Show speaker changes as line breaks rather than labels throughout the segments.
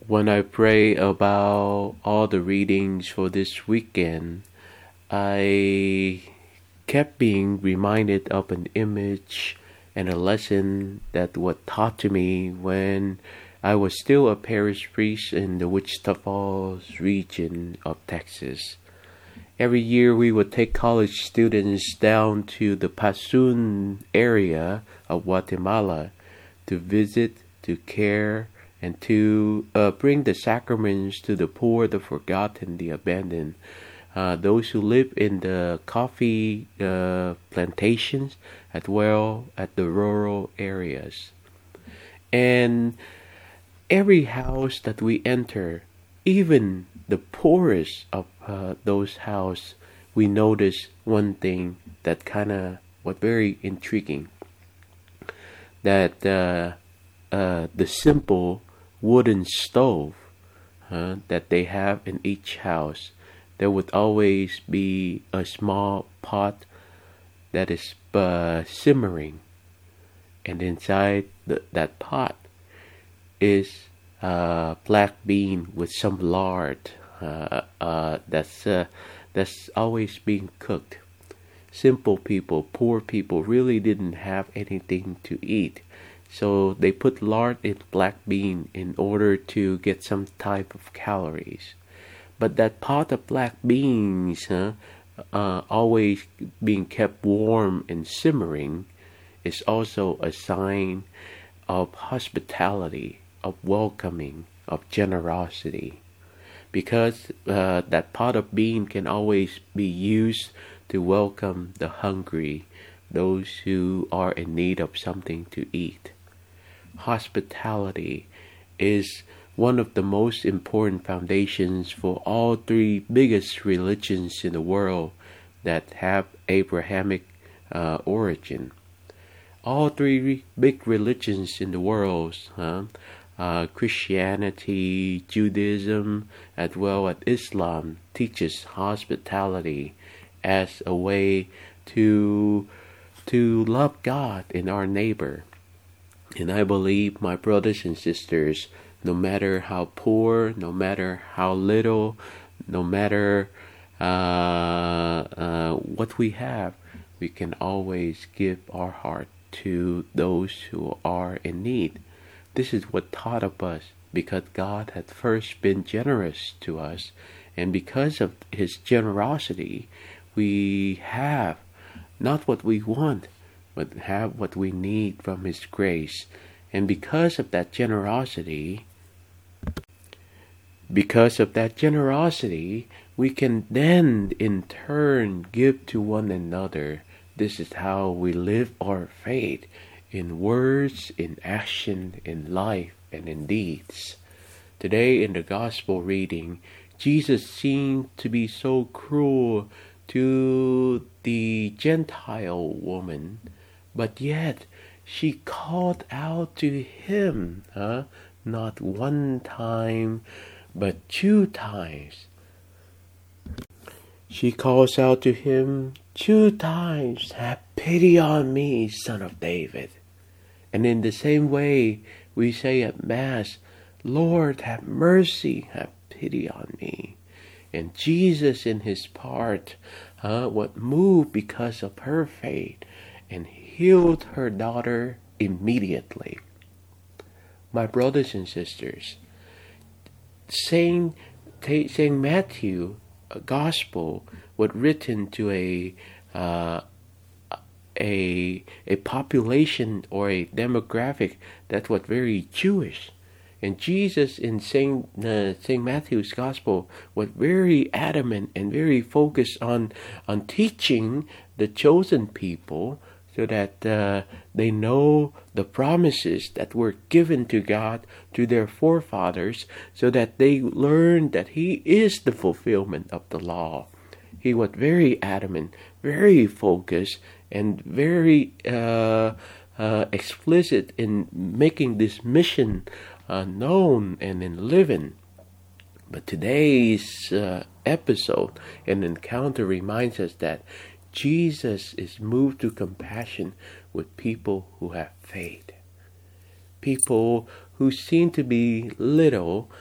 When I pray about all the readings for this weekend, I kept being reminded of an image and a lesson that was taught to me when I was still a parish priest in the Wichita Falls region of Texas. Every year we would take college students down to the Pasun area of Guatemala to visit, to care, and to bring the sacraments to the poor, the forgotten, the abandoned, those who live in the coffee plantations as well as the rural areas. And every house that we enter, even the poorest of those houses, we notice one thing that kind of was very intriguing. That the simple wooden stove that they have in each house, there would always be a small pot that is simmering, and inside that pot is black bean with some lard that's always being cooked. Simple people, poor people really didn't have anything to eat. So they put lard in black bean in order to get some type of calories. But that pot of black beans, always being kept warm and simmering, is also a sign of hospitality, of welcoming, of generosity. Because that pot of bean can always be used to welcome the hungry, those who are in need of something to eat. Hospitality is one of the most important foundations for all three biggest religions in the world that have Abrahamic origin. All three big religions in the world, Christianity, Judaism, as well as Islam, teaches hospitality as a way to love God and our neighbor. And I believe, my brothers and sisters, no matter how poor, no matter how little, no matter what we have, we can always give our heart to those who are in need. This is what taught of us, because God had first been generous to us, and because of His generosity, we have not what we want, but have what we need from His grace. And because of that generosity, we can then in turn give to one another. This is how we live our faith, in words, in action, in life, and in deeds. Today in the Gospel reading, Jesus seemed to be so cruel to the Gentile woman, but yet she called out to Him, not one time, but 2 times. She calls out to Him 2 times, "Have pity on me, Son of David." And in the same way, we say at Mass, "Lord, have mercy, have pity on me." And Jesus, in His part, was moved because of her faith and healed her daughter immediately. My brothers and sisters, Saint Matthew Gospel was written to a population or a demographic that was very Jewish. And Jesus in Saint Matthew's Gospel was very adamant and very focused on teaching the chosen people so that they know the promises that were given to God to their forefathers, so that they learn that He is the fulfillment of the law. He was very adamant, very focused, and very explicit in making this mission known and in living. But today's episode and encounter reminds us that Jesus is moved to compassion with people who have faith. People who seem to be little,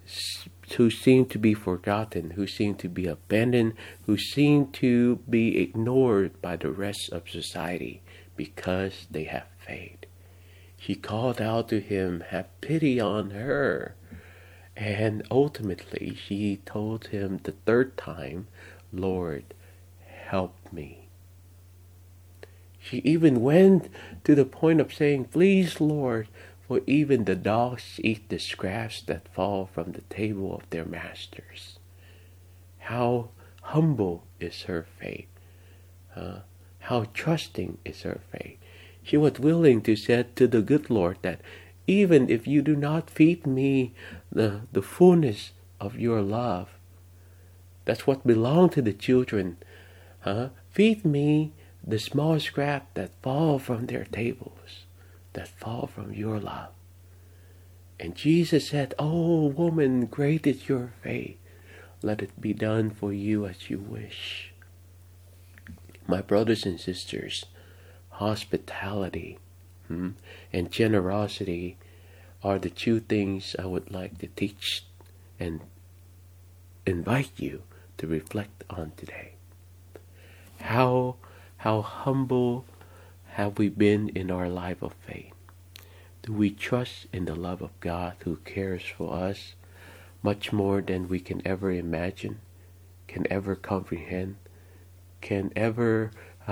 who seem to be forgotten, who seem to be abandoned, who seem to be ignored by the rest of society because they have faith. She called out to him, "Have pity on her." And ultimately, she told him the third time, "Lord, help me." She even went to the point of saying, "Please, Lord, for even the dogs eat the scraps that fall from the table of their masters." How humble is her faith. How trusting is her faith. She was willing to say to the good Lord that even if you do not feed me the fullness of your love, that's what belongs to the children. Feed me the small scrap that fall from their tables, that fall from your love. And Jesus said, "Oh woman, great is your faith. Let it be done for you as you wish." My brothers and sisters, hospitality and generosity are the two things I would like to teach and invite you to reflect on today. How humble have we been in our life of faith? Do we trust in the love of God who cares for us much more than we can ever imagine, can ever comprehend, can ever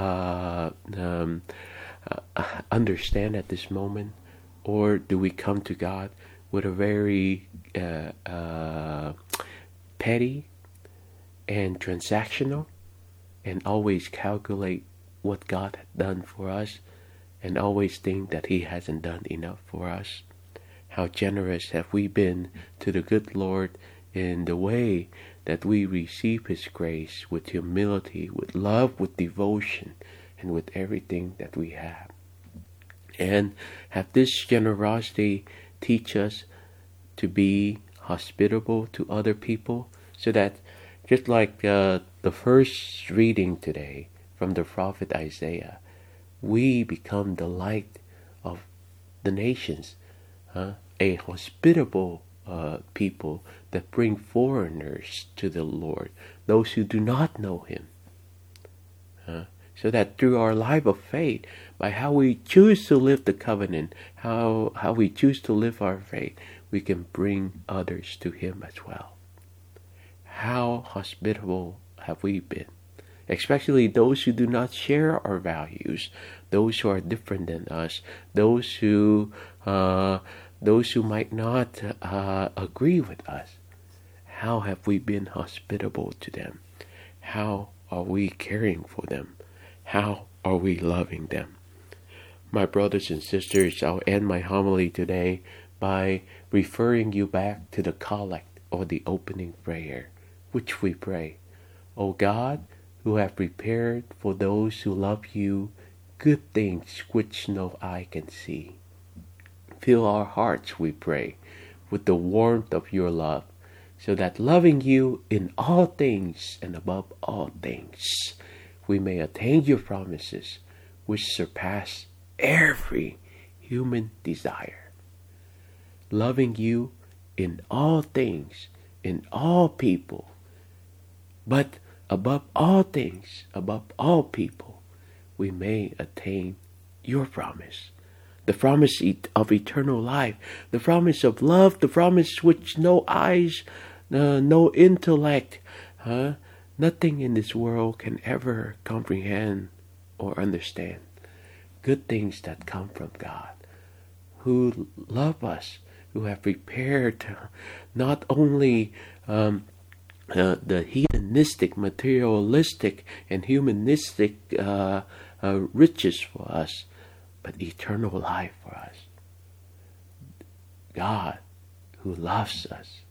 understand at this moment? Or do we come to God with a very petty and transactional, and always calculate what God had done for us, and always think that He hasn't done enough for us? How generous have we been to the good Lord in the way that we receive His grace with humility, with love, with devotion, and with everything that we have? And have this generosity teach us to be hospitable to other people, so that just like the first reading today from the prophet Isaiah, we become the light of the nations, a hospitable people that bring foreigners to the Lord, those who do not know Him. So that through our life of faith, by how we choose to live the covenant, how we choose to live our faith, we can bring others to Him as well. How hospitable have we been? Especially those who do not share our values, those who are different than us, those who might not agree with us. How have we been hospitable to them? How are we caring for them? How are we loving them? My brothers and sisters, I'll end my homily today by referring you back to the collect, or the opening prayer, which we pray. O God, who have prepared for those who love you good things which no eye can see, fill our hearts, we pray, with the warmth of your love, so that loving you in all things and above all things, we may attain your promises, which surpass every human desire. Loving you in all things, in all people, but above all things, above all people, we may attain your promise. The promise of eternal life, the promise of love, the promise which no eyes, no intellect, nothing in this world can ever comprehend or understand. Good things that come from God, who love us, who have prepared not only the hedonistic, materialistic, and humanistic riches for us, but eternal life for us. God, who loves us,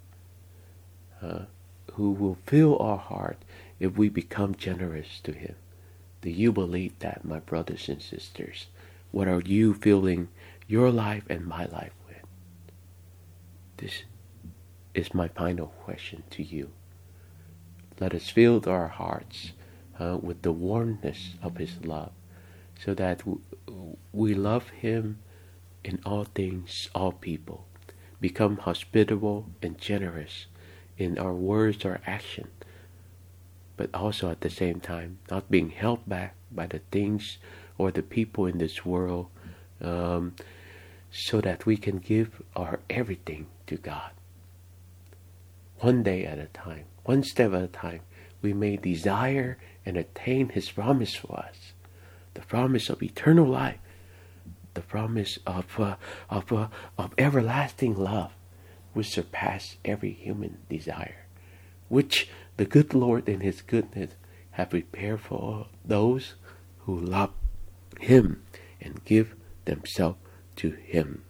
who will fill our heart if we become generous to Him. Do you believe that, my brothers and sisters? What are you filling your life and my life with? This is my final question to you. Let us fill our hearts with the warmness of His love, so that we love Him in all things, all people, become hospitable and generous in our words or action, but also at the same time not being held back by the things or the people in this world, so that we can give our everything to God. One day at a time, one step at a time, we may desire and attain His promise for us, the promise of eternal life, the promise of everlasting love, which surpass every human desire, which the good Lord in His goodness have prepared for those who love Him and give themselves to Him.